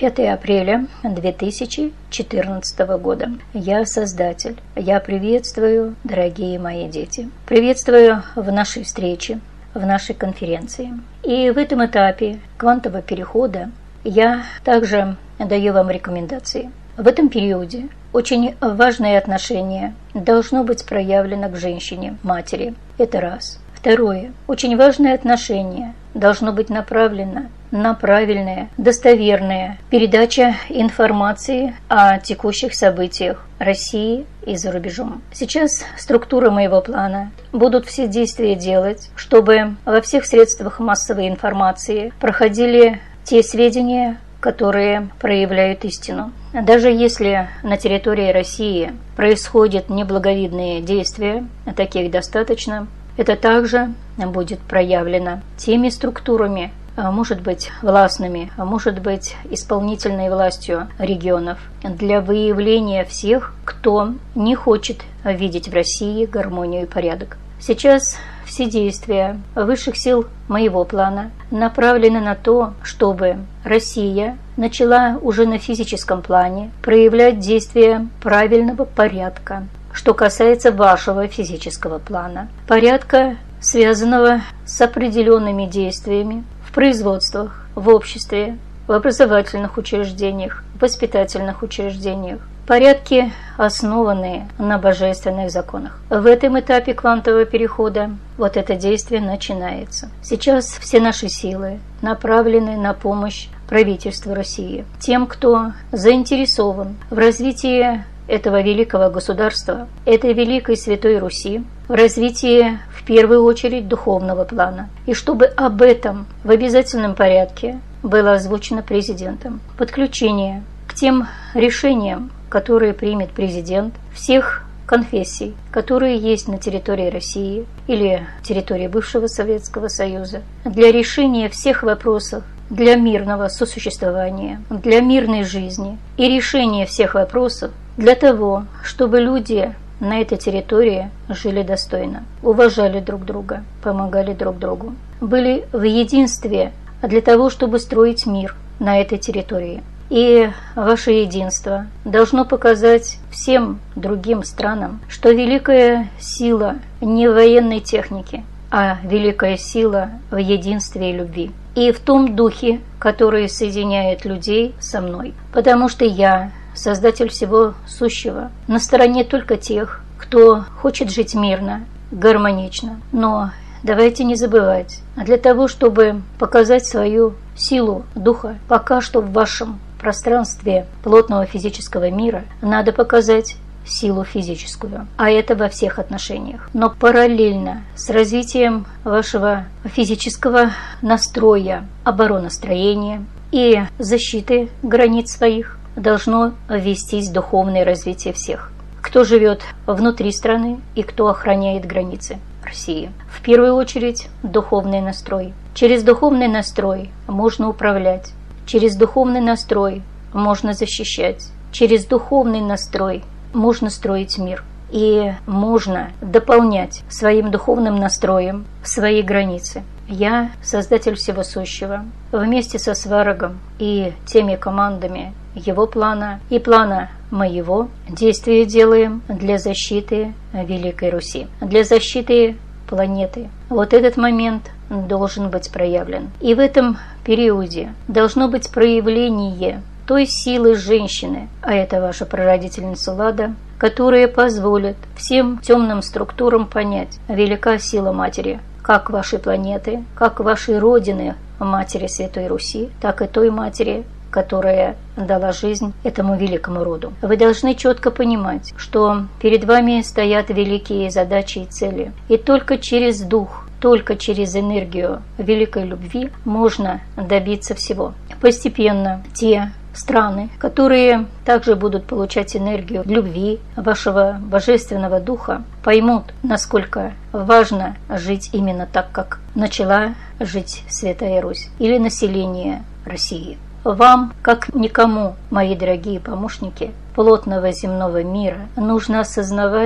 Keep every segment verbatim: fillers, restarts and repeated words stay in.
пятое апреля две тысячи четырнадцатого года. Я Создатель. Я приветствую, дорогие мои дети. Приветствую в нашей встрече, в нашей конференции. И в этом этапе квантового перехода я также даю вам рекомендации. В этом периоде очень важное отношение должно быть проявлено к женщине, матери. Это раз. Второе. Очень важное отношение должно быть направлено на правильная, достоверная передача информации о текущих событиях России и за рубежом. Сейчас структура моего плана будут все действия делать, чтобы во всех средствах массовой информации проходили те сведения, которые проявляют истину. Даже если на территории России происходят неблаговидные действия, а таких достаточно, это также будет проявлено теми структурами, может быть властными, может быть исполнительной властью регионов, для выявления всех, кто не хочет видеть в России гармонию и порядок. Сейчас все действия высших сил моего плана направлены на то, чтобы Россия начала уже на физическом плане проявлять действия правильного порядка, что касается вашего физического плана. Порядка, связанного с определенными действиями в производствах, в обществе, в образовательных учреждениях, в воспитательных учреждениях. Порядки, основанные на божественных законах. В этом этапе квантового перехода вот это действие начинается. Сейчас все наши силы направлены на помощь правительству России, тем, кто заинтересован в развитии этого великого государства, этой великой Святой Руси, в развитии в первую очередь духовного плана. И чтобы об этом в обязательном порядке было озвучено президентом. Подключение к тем решениям, которые примет президент всех конфессий, которые есть на территории России или территории бывшего Советского Союза, для решения всех вопросов, для мирного сосуществования, для мирной жизни и решения всех вопросов для того, чтобы люди на этой территории жили достойно, уважали друг друга, помогали друг другу, были в единстве для того, чтобы строить мир на этой территории. И ваше единство должно показать всем другим странам, что великая сила не в военной технике, а великая сила в единстве и любви. И в том духе, который соединяет людей со мной. Потому что я, Создатель всего сущего, на стороне только тех, кто хочет жить мирно, гармонично. Но давайте не забывать, для того, чтобы показать свою силу духа, пока что в вашем пространстве плотного физического мира надо показать силу физическую, а это во всех отношениях. Но параллельно с развитием вашего физического настроя, обороностроения и защиты границ своих должно вестись духовное развитие всех, кто живет внутри страны и кто охраняет границы России. В первую очередь духовный настрой. Через духовный настрой можно управлять. Через духовный настрой можно защищать. Через духовный настрой можно строить мир. И можно дополнять своим духовным настроем свои границы. Я, Создатель всего сущего, вместе со Сварогом и теми командами его плана и плана моего действия делаем для защиты Великой Руси, для защиты планеты. Вот этот момент должен быть проявлен. И в этом периоде должно быть проявление той силы женщины, а это ваша прародительница Лада, которая позволит всем темным структурам понять, велика сила Матери, как вашей планеты, как вашей Родины, Матери Святой Руси, так и той Матери, которая дала жизнь этому великому роду. Вы должны четко понимать, что перед вами стоят великие задачи и цели. И только через дух, только через энергию великой любви можно добиться всего. Постепенно те страны, которые также будут получать энергию любви вашего божественного духа, поймут, насколько важно жить именно так, как начала жить Святая Русь или население России. Вам, как никому, мои дорогие помощники плотного земного мира, нужно осознавать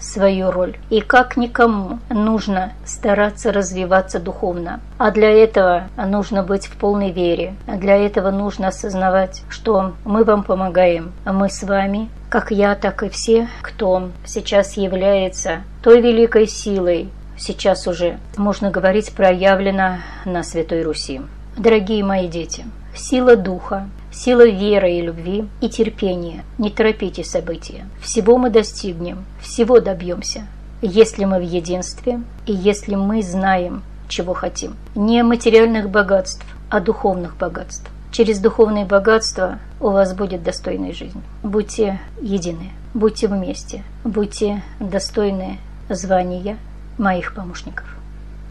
свою роль. И как никому нужно стараться развиваться духовно. А для этого нужно быть в полной вере. Для этого нужно осознавать, что мы вам помогаем. Мы с вами, как я, так и все, кто сейчас является той великой силой, сейчас уже, можно говорить, проявлена на Святой Руси. Дорогие мои дети, сила духа, сила веры и любви и терпения. Не торопите события. Всего мы достигнем, всего добьемся, если мы в единстве и если мы знаем, чего хотим. Не материальных богатств, а духовных богатств. Через духовные богатства у вас будет достойная жизнь. Будьте едины, будьте вместе, будьте достойны звания моих помощников.